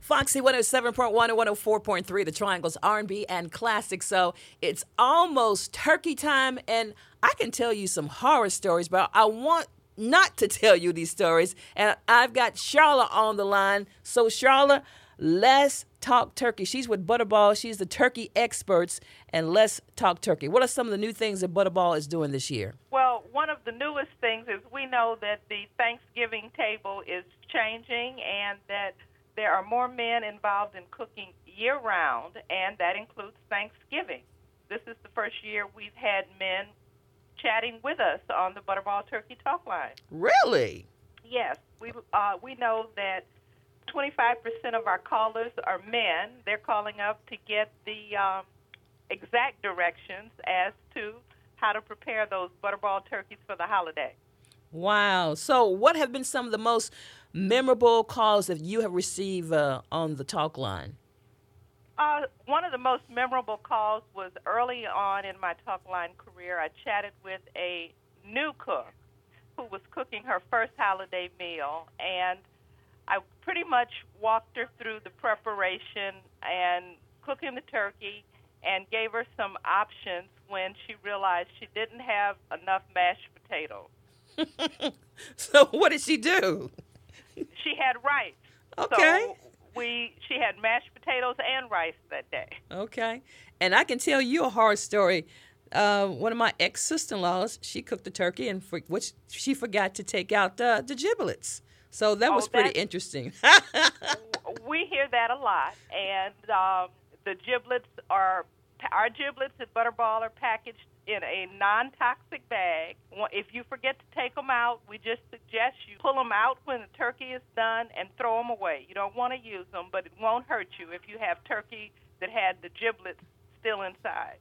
Foxy 107.1 and 104.3, the Triangle's R&B and classic. So it's almost turkey time, and I can tell you some horror stories, but I want not to tell you these stories. And I've got Charla on the line. So Charla, let's talk turkey. She's with Butterball. She's the turkey experts, and let's talk turkey. What are some of the new things that Butterball is doing this year? Well, one of the newest things is we know that the Thanksgiving table is changing and that there are more men involved in cooking year-round, and that includes Thanksgiving. This is the first year we've had men chatting with us on the Butterball Turkey Talk Line. Really? Yes. We know that 25% of our callers are men. They're calling up to get the exact directions as to how to prepare those Butterball turkeys for the holiday. Wow. So what have been some of the most memorable calls that you have received on the talk line? One of the most memorable calls was early on in my talk line career. I chatted with a new cook who was cooking her first holiday meal, and I pretty much walked her through the preparation and cooking the turkey and gave her some options when she realized she didn't have enough mashed potatoes. So what did she do? She had rice. Okay. So she had mashed potatoes and rice that day. Okay. And I can tell you a horror story. One of my ex-sister-in-laws, she cooked the turkey, and which she forgot to take out the giblets. So that was pretty interesting. We hear that a lot, and the giblets our giblets at Butterball are packaged in a non-toxic bag. If you forget to take them out, we just suggest you pull them out when the turkey is done and throw them away. You don't want to use them, but it won't hurt you if you have turkey that had the giblets still inside.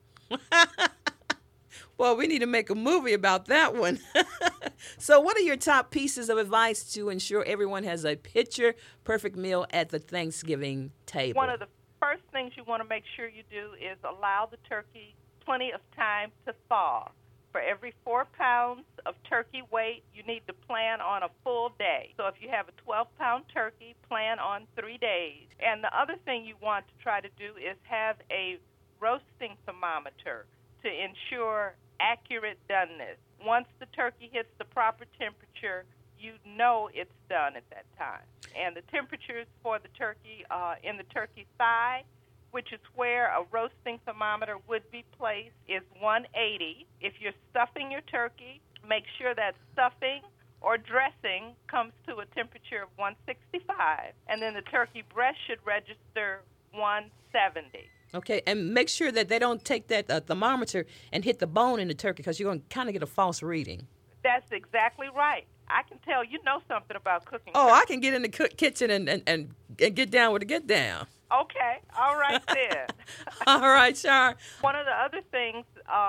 Well, we need to make a movie about that one. So what are your top pieces of advice to ensure everyone has a picture-perfect meal at the Thanksgiving table? One of the first things you want to make sure you do is allow the turkey plenty of time to thaw. For every 4 pounds of turkey weight, you need to plan on a full day. So if you have a 12-pound turkey, plan on 3 days. And the other thing you want to try to do is have a roasting thermometer to ensure accurate doneness. Once the turkey hits the proper temperature, you know it's done at that time. And the temperatures for the turkey in the turkey thigh, which is where a roasting thermometer would be placed, is 180. If you're stuffing your turkey, make sure that stuffing or dressing comes to a temperature of 165. And then the turkey breast should register 170. Okay, and make sure that they don't take that thermometer and hit the bone in the turkey, because you're going to kind of get a false reading. That's exactly right. I can tell you know something about cooking. Oh, turkey. I can get in the kitchen and get down with the get down. Okay, all right then. All right, Char. One of the other things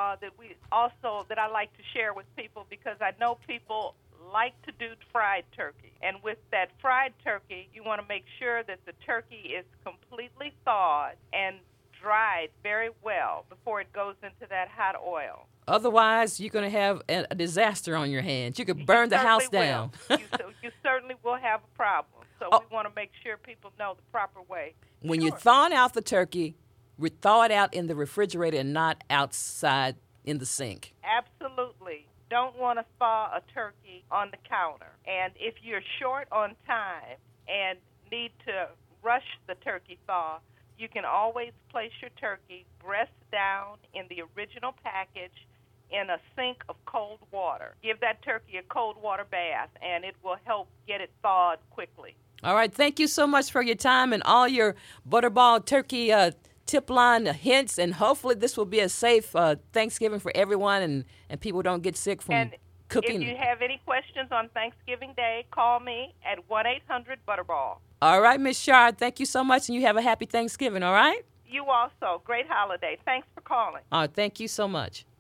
that I like to share with people, because I know people like to do fried turkey. And with that fried turkey, you want to make sure that the turkey is completely thawed and dried very well before it goes into that hot oil. Otherwise, you're going to have a disaster on your hands. You could burn the house down. You certainly will have a problem. So we want to make sure people know the proper way. When you're thawing out the turkey, thaw it out in the refrigerator and not outside in the sink. Absolutely. Don't want to thaw a turkey on the counter. And if you're short on time and need to rush the turkey thaw, you can always place your turkey breast down in the original package in a sink of cold water. Give that turkey a cold water bath, and it will help get it thawed quickly. All right. Thank you so much for your time and all your Butterball turkey tip line hints, and hopefully this will be a safe Thanksgiving for everyone, and people don't get sick from cooking. If you have any questions on Thanksgiving Day, call me at 1-800-BUTTERBALL. All right, Miss Shard, thank you so much, and you have a happy Thanksgiving, all right? You also. Great holiday. Thanks for calling. All right, thank you so much.